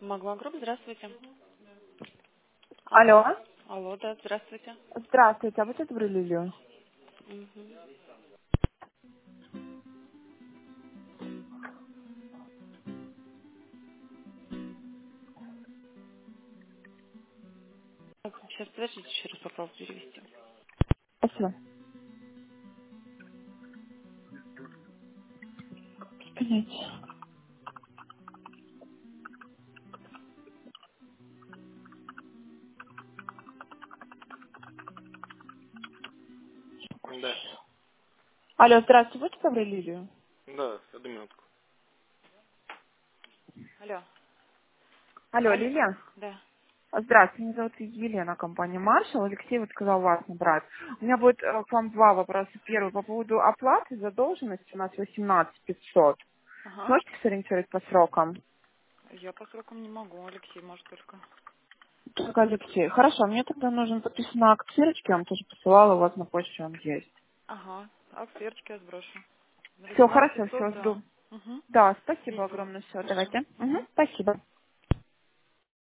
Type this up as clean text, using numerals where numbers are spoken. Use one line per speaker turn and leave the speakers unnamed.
Магла Групп, здравствуйте. Алло.
Алло.
Алло, да, здравствуйте.
Здравствуйте, а вы тут Лилию?
Мгм. Так, сейчас подождите, еще раз попробую перевести.
Спасибо. Понятно.
Да,
Алло, здравствуйте, будете ко мне Лилию?
да, одну минутку.
Алло.
Алло,
Алло.
Лилия?
Да.
Здравствуйте, меня зовут Елена, компания Маршал. Алексей вот сказал вас набрать. У меня будет к вам два вопроса. Первый по поводу оплаты задолженности. У нас 18 500.
Ага.
Сможете сориентировать по срокам?
Я по срокам не могу, Алексей может только.
Только Алексей. Хорошо, мне тогда нужен подписанный акт ссылочки. Я вам тоже посылала, у вас на почте он есть.
Ага. А сверчки я сброшу. На
Все,
18
хорошо,
500,
все,
да.
жду.
Угу.
Да, спасибо
Угу.
огромное. Все,
Хорошо.
давайте.
Угу.
Спасибо.